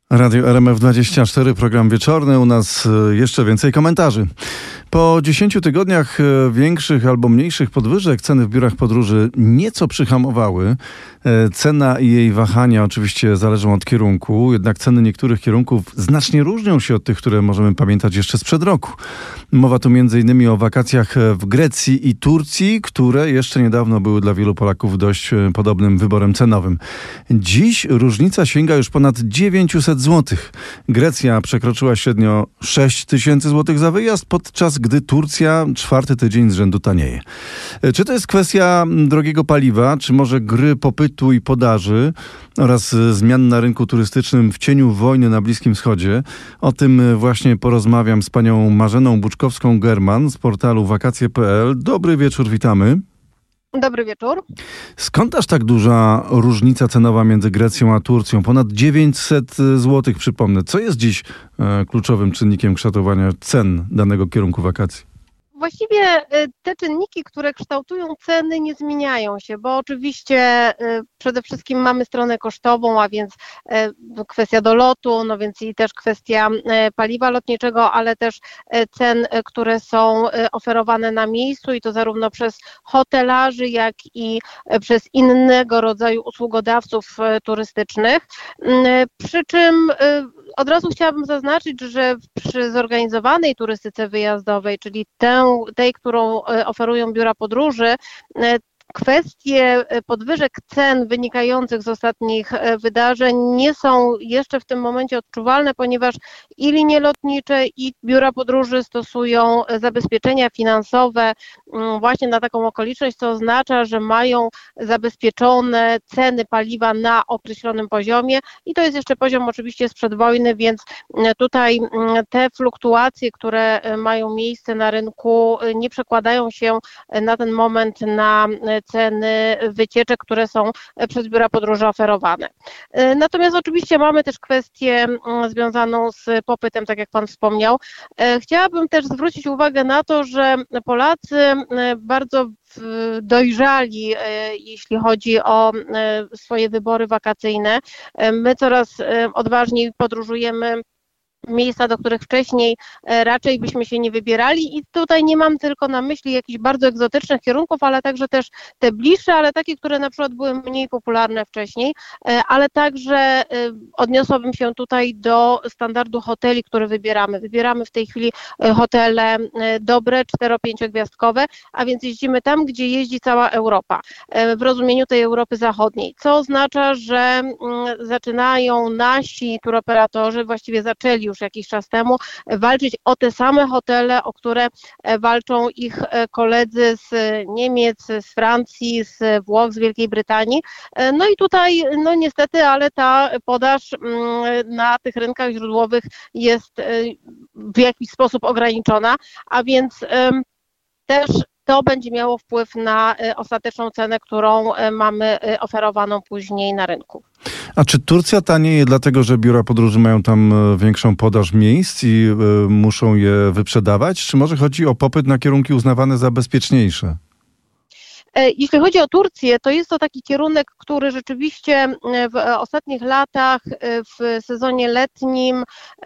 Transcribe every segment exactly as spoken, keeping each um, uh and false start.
Radio R M F dwadzieścia cztery, program wieczorny, u nas jeszcze więcej komentarzy. Po dziesięciu tygodniach większych albo mniejszych podwyżek ceny w biurach podróży nieco przyhamowały. Cena i jej wahania oczywiście zależą od kierunku, jednak ceny niektórych kierunków znacznie różnią się od tych, które możemy pamiętać jeszcze sprzed roku. Mowa tu między innymi o wakacjach w Grecji i Turcji, które jeszcze niedawno były dla wielu Polaków dość podobnym wyborem cenowym. Dziś różnica sięga już ponad dziewięćset złotych. Grecja przekroczyła średnio sześć tysięcy złotych za wyjazd, podczas gdy Turcja czwarty tydzień z rzędu tanieje. Czy to jest kwestia drogiego paliwa, czy może gry popytu i podaży oraz zmian na rynku turystycznym w cieniu wojny na Bliskim Wschodzie? O tym właśnie porozmawiam z panią Marzeną Buczkowską-German z portalu wakacje kropka p l. Dobry wieczór, witamy. Dobry wieczór. Skąd aż tak duża różnica cenowa między Grecją a Turcją? Ponad dziewięćset złotych, przypomnę. Co jest dziś e, kluczowym czynnikiem kształtowania cen danego kierunku wakacji? Właściwie te czynniki, które kształtują ceny, nie zmieniają się, bo oczywiście przede wszystkim mamy stronę kosztową, a więc kwestia dolotu, no więc i też kwestia paliwa lotniczego, ale też cen, które są oferowane na miejscu i to zarówno przez hotelarzy, jak i przez innego rodzaju usługodawców turystycznych. Przy czym od razu chciałabym zaznaczyć, że przy zorganizowanej turystyce wyjazdowej, czyli tę, tej, którą oferują biura podróży, kwestie podwyżek cen wynikających z ostatnich wydarzeń nie są jeszcze w tym momencie odczuwalne, ponieważ i linie lotnicze, i biura podróży stosują zabezpieczenia finansowe właśnie na taką okoliczność, co oznacza, że mają zabezpieczone ceny paliwa na określonym poziomie i to jest jeszcze poziom oczywiście sprzed wojny, więc tutaj te fluktuacje, które mają miejsce na rynku, nie przekładają się na ten moment na ceny wycieczek, które są przez biura podróży oferowane. Natomiast oczywiście mamy też kwestię związaną z popytem, tak jak Pan wspomniał. Chciałabym też zwrócić uwagę na to, że Polacy bardzo dojrzali, jeśli chodzi o swoje wybory wakacyjne. My coraz odważniej podróżujemy miejsca, do których wcześniej raczej byśmy się nie wybierali i tutaj nie mam tylko na myśli jakichś bardzo egzotycznych kierunków, ale także też te bliższe, ale takie, które na przykład były mniej popularne wcześniej, ale także odniosłabym się tutaj do standardu hoteli, które wybieramy. Wybieramy w tej chwili hotele dobre, cztero-pięciogwiazdkowe, a więc jeździmy tam, gdzie jeździ cała Europa, w rozumieniu tej Europy Zachodniej, co oznacza, że zaczynają nasi turoperatorzy, właściwie zaczęli już jakiś czas temu, walczyć o te same hotele, o które walczą ich koledzy z Niemiec, z Francji, z Włoch, z Wielkiej Brytanii. No i tutaj, no niestety, ale ta podaż na tych rynkach źródłowych jest w jakiś sposób ograniczona, a więc też to będzie miało wpływ na ostateczną cenę, którą mamy oferowaną później na rynku. A czy Turcja tanieje dlatego, że biura podróży mają tam większą podaż miejsc i muszą je wyprzedawać? Czy może chodzi o popyt na kierunki uznawane za bezpieczniejsze? Jeśli chodzi o Turcję, to jest to taki kierunek, który rzeczywiście w ostatnich latach w sezonie letnim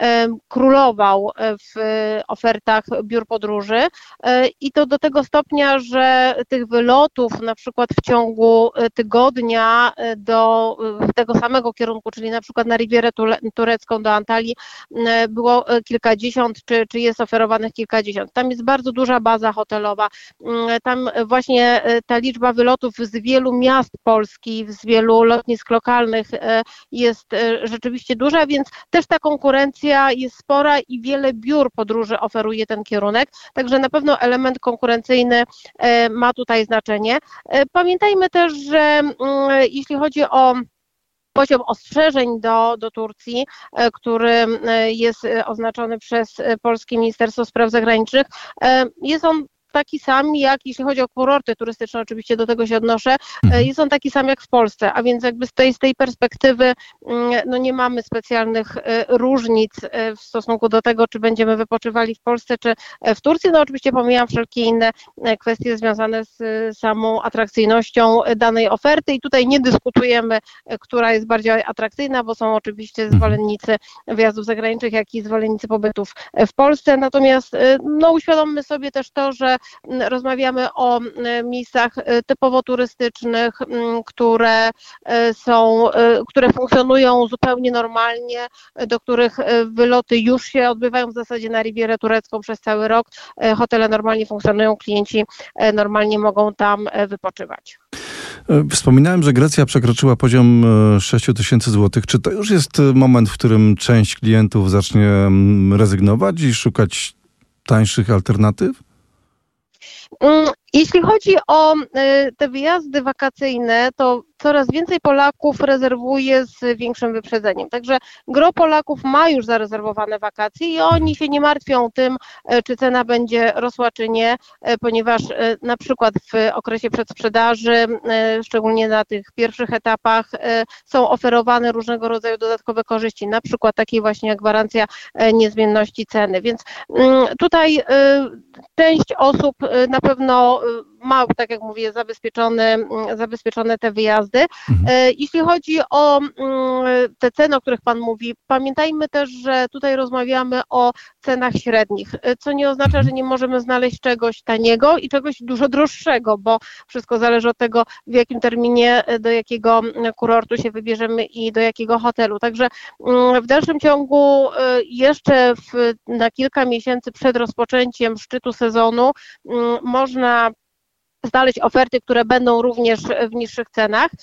królował w ofertach biur podróży i to do tego stopnia, że tych wylotów na przykład w ciągu tygodnia do tego samego kierunku, czyli na przykład na Rivierę Turecką do Antalii było kilkadziesiąt, czy, czy jest oferowanych kilkadziesiąt. Tam jest bardzo duża baza hotelowa, tam właśnie ta liczba wylotów z wielu miast Polski, z wielu lotnisk lokalnych jest rzeczywiście duża, więc też ta konkurencja jest spora i wiele biur podróży oferuje ten kierunek, także na pewno element konkurencyjny ma tutaj znaczenie. Pamiętajmy też, że jeśli chodzi o poziom ostrzeżeń do, do Turcji, który jest oznaczony przez Polskie Ministerstwo Spraw Zagranicznych, jest on taki sam, jak jeśli chodzi o kurorty turystyczne, oczywiście do tego się odnoszę, mhm. jest on taki sam jak w Polsce, a więc jakby z tej, z tej perspektywy no nie mamy specjalnych różnic w stosunku do tego, czy będziemy wypoczywali w Polsce, czy w Turcji. No oczywiście pomijam wszelkie inne kwestie związane z samą atrakcyjnością danej oferty i tutaj nie dyskutujemy, która jest bardziej atrakcyjna, bo są oczywiście zwolennicy wyjazdów zagranicznych, jak i zwolennicy pobytów w Polsce. Natomiast no, uświadommy sobie też to, że rozmawiamy o miejscach typowo turystycznych, które są, które funkcjonują zupełnie normalnie, do których wyloty już się odbywają w zasadzie na Rivierę Turecką przez cały rok. Hotele normalnie funkcjonują, klienci normalnie mogą tam wypoczywać. Wspominałem, że Grecja przekroczyła poziom sześć tysięcy złotych. Czy to już jest moment, w którym część klientów zacznie rezygnować i szukać tańszych alternatyw? Jeśli chodzi o te wyjazdy wakacyjne, to coraz więcej Polaków rezerwuje z większym wyprzedzeniem. Także gro Polaków ma już zarezerwowane wakacje i oni się nie martwią tym, czy cena będzie rosła, czy nie, ponieważ na przykład w okresie przedsprzedaży, szczególnie na tych pierwszych etapach, są oferowane różnego rodzaju dodatkowe korzyści, na przykład takiej właśnie jak gwarancja niezmienności ceny. Więc tutaj część osób na pewno ma, tak jak mówię, zabezpieczone, zabezpieczone te wyjazdy. Mhm. Jeśli chodzi o te ceny, o których Pan mówi, pamiętajmy też, że tutaj rozmawiamy o cenach średnich, co nie oznacza, że nie możemy znaleźć czegoś taniego i czegoś dużo droższego, bo wszystko zależy od tego, w jakim terminie, do jakiego kurortu się wybierzemy i do jakiego hotelu. Także w dalszym ciągu jeszcze w, na kilka miesięcy przed rozpoczęciem szczytu sezonu można znaleźć oferty, które będą również w niższych cenach,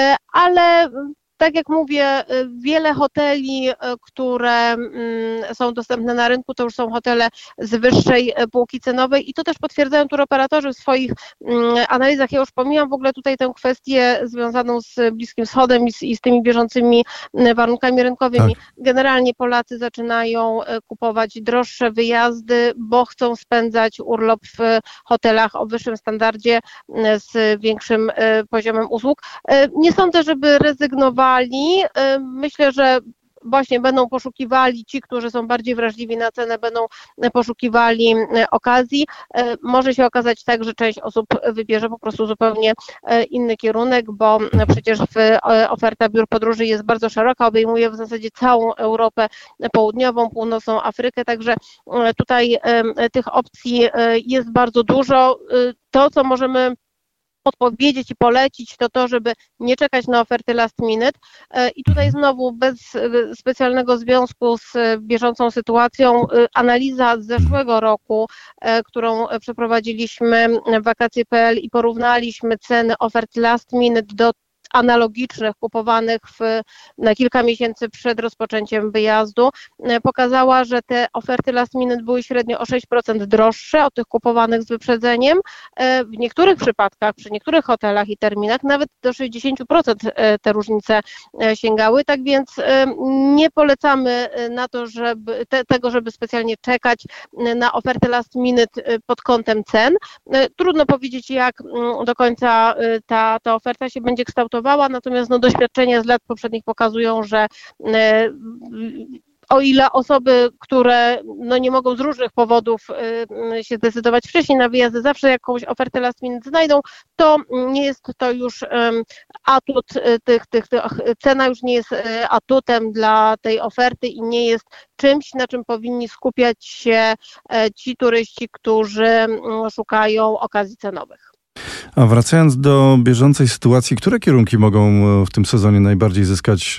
ale tak jak mówię, wiele hoteli, które są dostępne na rynku, to już są hotele z wyższej półki cenowej i to też potwierdzają turoperatorzy w swoich analizach. Ja już pomijam w ogóle tutaj tę kwestię związaną z Bliskim Wschodem i z, i z tymi bieżącymi warunkami rynkowymi. Tak. Generalnie Polacy zaczynają kupować droższe wyjazdy, bo chcą spędzać urlop w hotelach o wyższym standardzie z większym poziomem usług. Nie sądzę, żeby rezygnowali. Myślę, że właśnie będą poszukiwali, ci, którzy są bardziej wrażliwi na cenę, będą poszukiwali okazji. Może się okazać tak, że część osób wybierze po prostu zupełnie inny kierunek, bo przecież oferta biur podróży jest bardzo szeroka, obejmuje w zasadzie całą Europę Południową, Północną Afrykę, także tutaj tych opcji jest bardzo dużo. To, co możemy podpowiedzieć i polecić, to to, żeby nie czekać na oferty last minute i tutaj znowu bez specjalnego związku z bieżącą sytuacją analiza z zeszłego roku, którą przeprowadziliśmy w wakacje kropka p l i porównaliśmy ceny ofert last minute do analogicznych, kupowanych w, na kilka miesięcy przed rozpoczęciem wyjazdu, pokazała, że te oferty last minute były średnio o sześć procent droższe od tych kupowanych z wyprzedzeniem. W niektórych przypadkach, przy niektórych hotelach i terminach nawet do sześćdziesiąt procent te różnice sięgały, tak więc nie polecamy na to, żeby te, tego, żeby specjalnie czekać na ofertę last minute pod kątem cen. Trudno powiedzieć, jak do końca ta, ta oferta się będzie kształtowała, natomiast no, doświadczenia z lat poprzednich pokazują, że e, o ile osoby, które no, nie mogą z różnych powodów e, się zdecydować wcześniej na wyjazdy, zawsze jakąś ofertę last minute znajdą, to nie jest to już e, atut tych, tych, tych, cena już nie jest atutem dla tej oferty i nie jest czymś, na czym powinni skupiać się e, ci turyści, którzy m, szukają okazji cenowych. A wracając do bieżącej sytuacji, które kierunki mogą w tym sezonie najbardziej zyskać,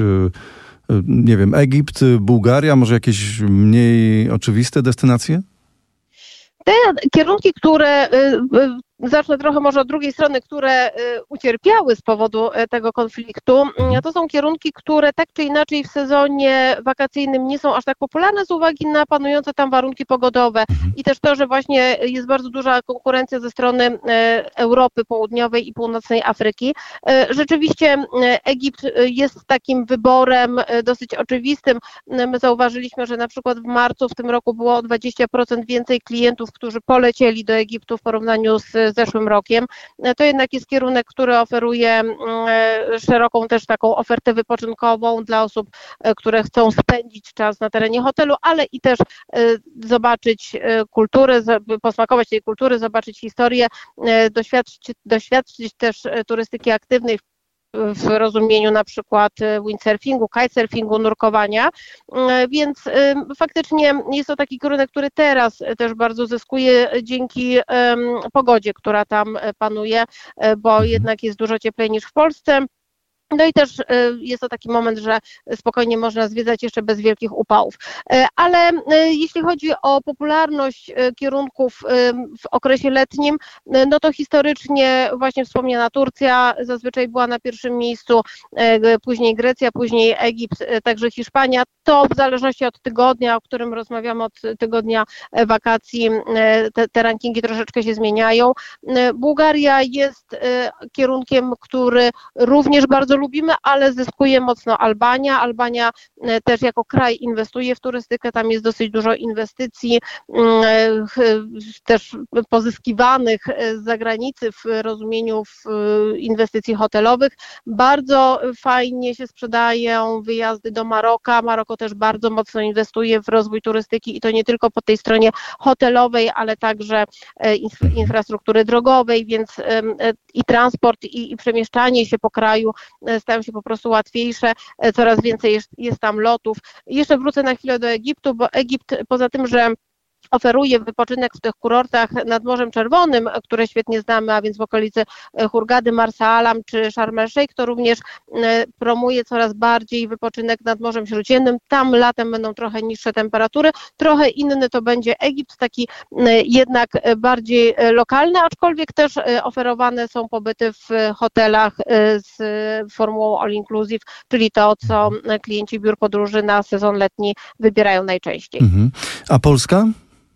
nie wiem, Egipt, Bułgaria, może jakieś mniej oczywiste destynacje? Te kierunki, które zacznę trochę może od drugiej strony, które ucierpiały z powodu tego konfliktu. To są kierunki, które tak czy inaczej w sezonie wakacyjnym nie są aż tak popularne z uwagi na panujące tam warunki pogodowe i też to, że właśnie jest bardzo duża konkurencja ze strony Europy Południowej i Północnej Afryki. Rzeczywiście Egipt jest takim wyborem dosyć oczywistym. My zauważyliśmy, że na przykład w marcu w tym roku było o dwadzieścia procent więcej klientów, którzy polecieli do Egiptu w porównaniu z zeszłym rokiem. To jednak jest kierunek, który oferuje szeroką też taką ofertę wypoczynkową dla osób, które chcą spędzić czas na terenie hotelu, ale i też zobaczyć kulturę, posmakować tej kultury, zobaczyć historię, doświadczyć, doświadczyć też turystyki aktywnej w rozumieniu na przykład windsurfingu, kitesurfingu, nurkowania, więc faktycznie jest to taki kierunek, który teraz też bardzo zyskuje dzięki pogodzie, która tam panuje, bo jednak jest dużo cieplej niż w Polsce. No i też jest to taki moment, że spokojnie można zwiedzać jeszcze bez wielkich upałów. Ale jeśli chodzi o popularność kierunków w okresie letnim, no to historycznie właśnie wspomniana Turcja zazwyczaj była na pierwszym miejscu, później Grecja, później Egipt, także Hiszpania. To w zależności od tygodnia, o którym rozmawiamy, od tygodnia wakacji, te, te rankingi troszeczkę się zmieniają. Bułgaria jest kierunkiem, który również bardzo lubimy, ale zyskuje mocno Albania. Albania też jako kraj inwestuje w turystykę, tam jest dosyć dużo inwestycji, też pozyskiwanych z zagranicy w rozumieniu w inwestycji hotelowych. Bardzo fajnie się sprzedają wyjazdy do Maroka. Maroko też bardzo mocno inwestuje w rozwój turystyki i to nie tylko po tej stronie hotelowej, ale także infrastruktury drogowej, więc i transport, i, i przemieszczanie się po kraju stają się po prostu łatwiejsze, coraz więcej jest, jest tam lotów. Jeszcze wrócę na chwilę do Egiptu, bo Egipt poza tym, że oferuje wypoczynek w tych kurortach nad Morzem Czerwonym, które świetnie znamy, a więc w okolicy Hurgady, Marsa Alam czy Sharm el-Sheikh, to również promuje coraz bardziej wypoczynek nad Morzem Śródziemnym. Tam latem będą trochę niższe temperatury, trochę inny to będzie Egipt, taki jednak bardziej lokalny, aczkolwiek też oferowane są pobyty w hotelach z formułą all inclusive, czyli to, co klienci biur podróży na sezon letni wybierają najczęściej. Mhm. A Polska?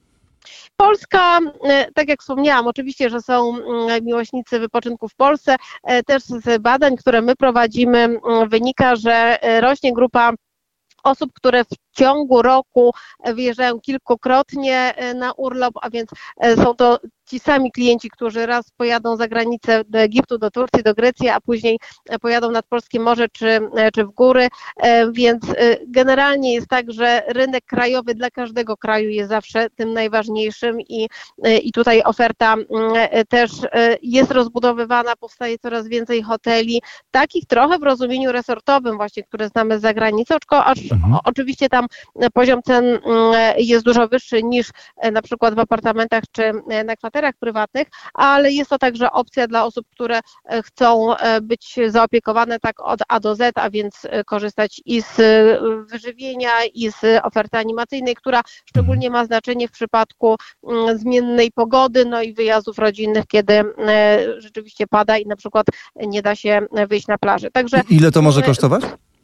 Polska, tak jak wspomniałam, oczywiście, że są miłośnicy wypoczynku w Polsce. Też z badań, które my prowadzimy, wynika, że rośnie grupa osób, które w ciągu roku wyjeżdżają kilkukrotnie na urlop, a więc są to ci sami klienci, którzy raz pojadą za granicę do Egiptu, do Turcji, do Grecji, a później pojadą nad Polskie Morze czy, czy w góry, więc generalnie jest tak, że rynek krajowy dla każdego kraju jest zawsze tym najważniejszym i, i tutaj oferta też jest rozbudowywana, powstaje coraz więcej hoteli, takich trochę w rozumieniu resortowym właśnie, które znamy z zagranicy, aż mhm. oczywiście tam poziom cen jest dużo wyższy niż na przykład w apartamentach czy na kwaterach prywatnych, ale jest to także opcja dla osób, które chcą być zaopiekowane tak od A do Z, a więc korzystać i z wyżywienia, i z oferty animacyjnej, która szczególnie ma znaczenie w przypadku zmiennej pogody, no i wyjazdów rodzinnych, kiedy rzeczywiście pada i na przykład nie da się wyjść na plażę. Także ile to może kosztować?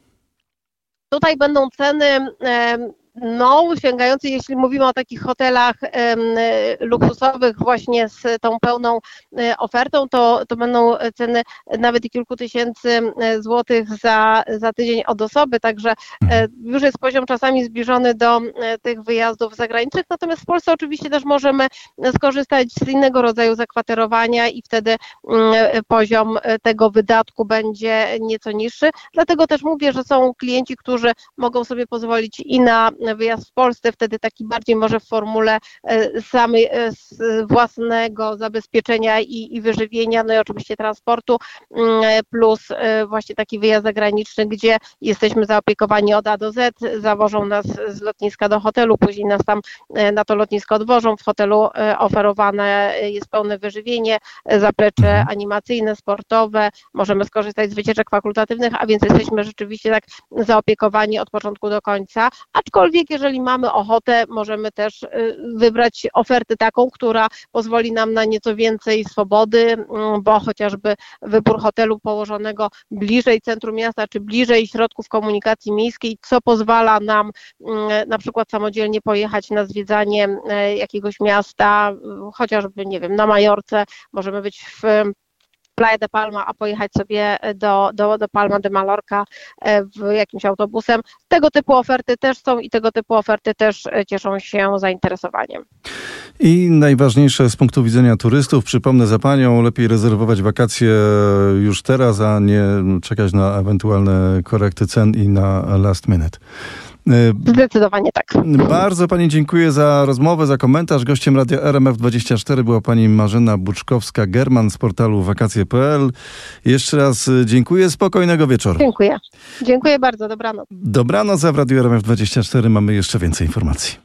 Tutaj będą ceny no, sięgające, jeśli mówimy o takich hotelach luksusowych właśnie z tą pełną ofertą, to, to będą ceny nawet i kilku tysięcy złotych za, za tydzień od osoby, także już jest poziom czasami zbliżony do tych wyjazdów zagranicznych, natomiast w Polsce oczywiście też możemy skorzystać z innego rodzaju zakwaterowania i wtedy poziom tego wydatku będzie nieco niższy, dlatego też mówię, że są klienci, którzy mogą sobie pozwolić i na wyjazd w Polsce, wtedy taki bardziej może w formule samej własnego zabezpieczenia i, i wyżywienia, no i oczywiście transportu, plus właśnie taki wyjazd zagraniczny, gdzie jesteśmy zaopiekowani od A do Z, zawożą nas z lotniska do hotelu, później nas tam na to lotnisko odwożą, w hotelu oferowane jest pełne wyżywienie, zaplecze animacyjne, sportowe, możemy skorzystać z wycieczek fakultatywnych, a więc jesteśmy rzeczywiście tak zaopiekowani od początku do końca, aczkolwiek aczkolwiek jeżeli mamy ochotę, możemy też wybrać ofertę taką, która pozwoli nam na nieco więcej swobody, bo chociażby wybór hotelu położonego bliżej centrum miasta, czy bliżej środków komunikacji miejskiej, co pozwala nam na przykład samodzielnie pojechać na zwiedzanie jakiegoś miasta, chociażby, nie wiem, na Majorce, możemy być w Playa de Palma, a pojechać sobie do, do, do Palma de Mallorca w jakimś autobusem. Tego typu oferty też są i tego typu oferty też cieszą się zainteresowaniem. I najważniejsze z punktu widzenia turystów, przypomnę za panią, lepiej rezerwować wakacje już teraz, a nie czekać na ewentualne korekty cen i na last minute. Zdecydowanie tak. Bardzo pani dziękuję za rozmowę, za komentarz. Gościem Radia R M F dwadzieścia cztery była pani Marzena Buczkowska-German z portalu wakacje kropka p l. Jeszcze raz dziękuję, spokojnego wieczoru. Dziękuję. Dziękuję bardzo, dobranoc. Dobranoc, a w Radiu R M F dwadzieścia cztery mamy jeszcze więcej informacji.